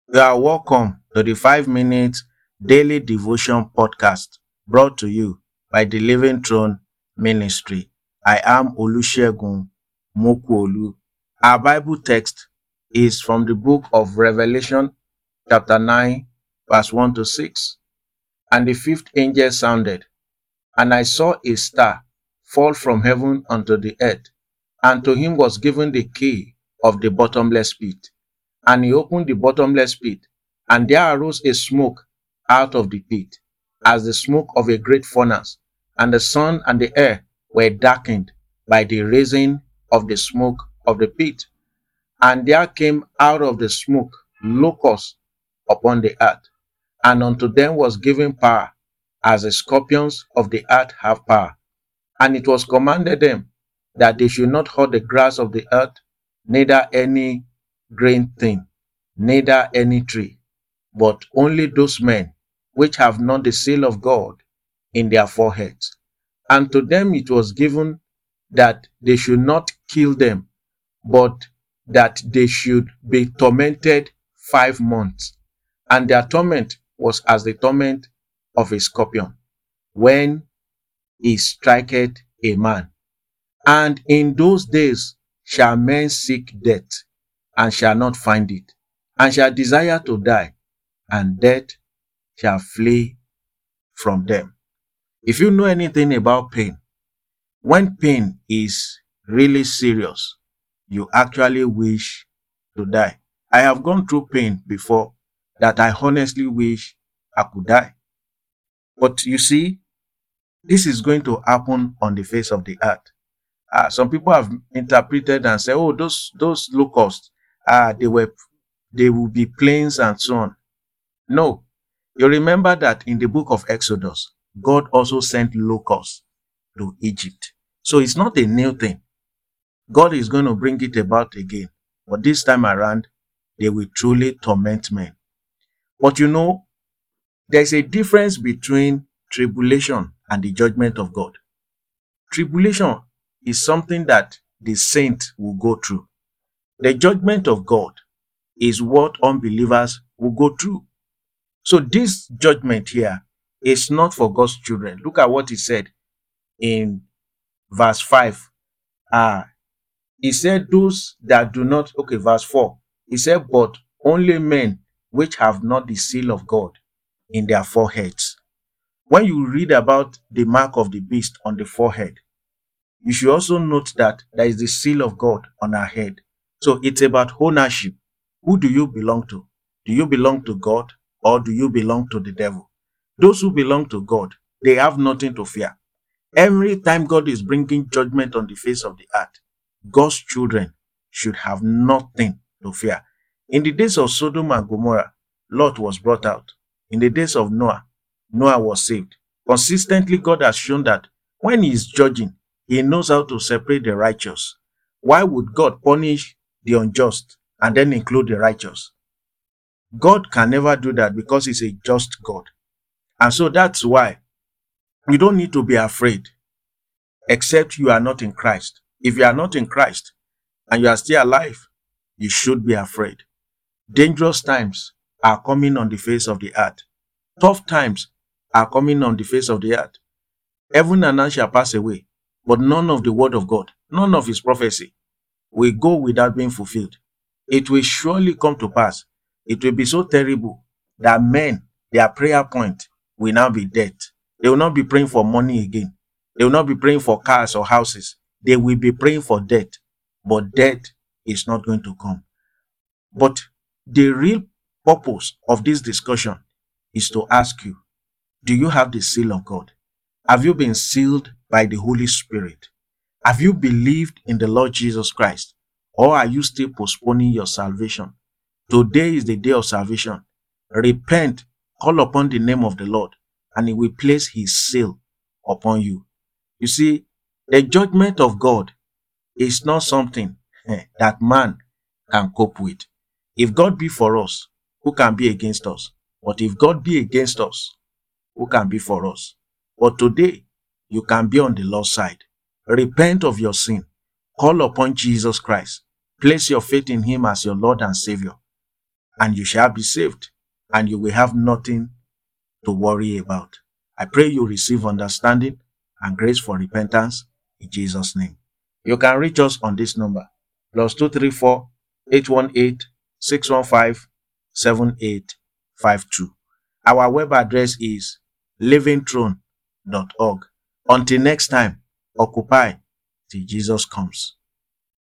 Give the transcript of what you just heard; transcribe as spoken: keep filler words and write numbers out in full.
You are welcome to the five minute daily devotion podcast brought to you by the Living Throne Ministry. I am Olusegun Mokuolu. Our Bible text is from the book of Revelation, chapter nine, verse one to six. And the fifth angel sounded, and I saw a star fall from heaven unto the earth, and to him was given the key of the bottomless pit. And he opened the bottomless pit, and there arose a smoke out of the pit, as the smoke of a great furnace, and the sun and the air were darkened by the raising of the smoke of the pit. And there came out of the smoke locusts upon the earth, and unto them was given power, as the scorpions of the earth have power. And it was commanded them that they should not hurt the grass of the earth, neither any green thing, neither any tree, but only those men which have not the seal of God in their foreheads. And to them it was given that they should not kill them, but that they should be tormented five months. And their torment was as the torment of a scorpion, when he striketh a man. And in those days shall men seek death, and shall not find it, and shall desire to die, and death shall flee from them. If you know anything about pain, when pain is really serious, you actually wish to die. I have gone through pain before that I honestly wish I could die. But you see, this is going to happen on the face of the earth. Uh, some people have interpreted and said, "Oh, those those locusts, uh, they were they will be planes and so on." No, you remember that in the book of Exodus, God also sent locusts to Egypt. So it's not a new thing. God is going to bring it about again. But this time around, they will truly torment men. But you know, there's a difference between tribulation and the judgment of God. Tribulation is something that the saint will go through. The judgment of God is what unbelievers will go through. So this judgment here is not for God's children. Look at what he said in verse five. Ah, he said, those that do not, okay, verse four. He said, but only men which have not the seal of God in their foreheads. When you read about the mark of the beast on the forehead, you should also note that there is the seal of God on our head. So it's about ownership. Who do you belong to? Do you belong to God, or do you belong to the devil? Those who belong to God, they have nothing to fear. Every time God is bringing judgment on the face of the earth, God's children should have nothing to fear. In the days of Sodom and Gomorrah, Lot was brought out. In the days of Noah, Noah was saved. Consistently, God has shown that when he is judging, he knows how to separate the righteous. Why would God punish the unjust and then include the righteous? God can never do that because he's a just God. And so that's why you don't need to be afraid, except you are not in Christ. If you are not in Christ and you are still alive, you should be afraid. Dangerous times are coming on the face of the earth. Tough times are coming on the face of the earth. Heaven and earth shall pass away, but none of the word of God, none of his prophecy will go without being fulfilled. It will surely come to pass. It will be so terrible that men, their prayer point will now be death. They will not be praying for money again. They will not be praying for cars or houses. They will be praying for death. But death is not going to come. But the real purpose of this discussion is to ask you, do you have the seal of God? Have you been sealed by the Holy Spirit? Have you believed in the Lord Jesus Christ? Or are you still postponing your salvation? Today is the day of salvation. Repent, call upon the name of the Lord, and he will place his seal upon you. You see, the judgment of God is not something eh, that man can cope with. If God be for us, who can be against us? But if God be against us, who can be for us? But today, you can be on the Lord's side. Repent of your sin. Call upon Jesus Christ. Place your faith in him as your Lord and Savior. and you shall be saved, and you will have nothing to worry about. I pray you receive understanding and grace for repentance in Jesus' name. You can reach us on this number, plus two three four, eight one eight, six one five, seven eight five two. Our web address is living throne dot org. Until next time, occupy till Jesus comes.